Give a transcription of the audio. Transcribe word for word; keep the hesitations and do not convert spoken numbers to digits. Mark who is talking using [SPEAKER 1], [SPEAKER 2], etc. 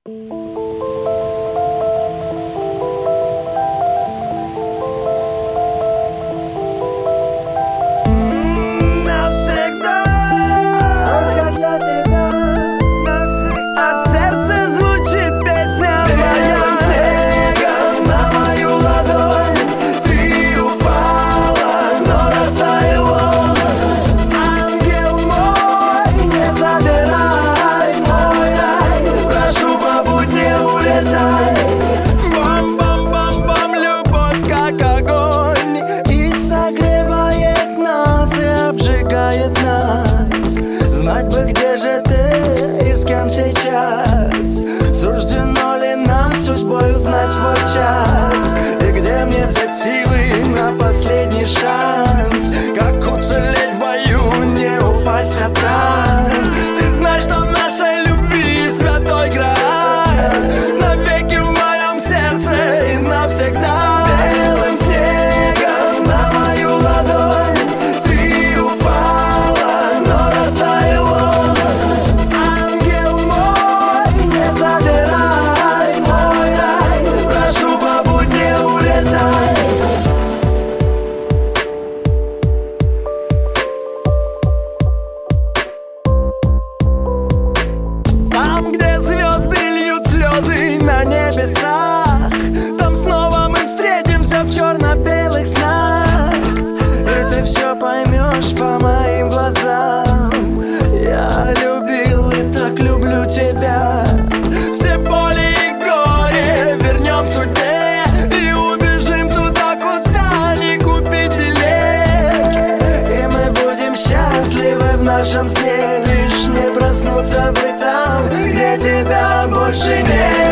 [SPEAKER 1] Бам-бам-бам-бам, любовь как огонь, и согревает нас, и обжигает нас. Знать бы, где же ты и с кем сейчас. Суждено ли нам судьбой узнать свой час? И где мне взять силы на последний шанс? Как уцелеть в бою, не упасть от ран? Ты знаешь, что в нашей любви святой грааль навеки в моем сердце и навсегда. Белым снегом на мою ладонь ты упала, но растаял он. Ангел мой, не забирай мой рай, прошу, побудь, не улетай. Там, где звезды льют слезы на небесах, там снова мы встретимся в черно-белых снах. И ты все поймешь по моим глазам. Я любил и так люблю тебя. Все боли и горе вернем судьбе и убежим туда, куда не купить билет. И мы будем счастливы в нашем сне, лишь не проснуться бы там, где тебя больше нет.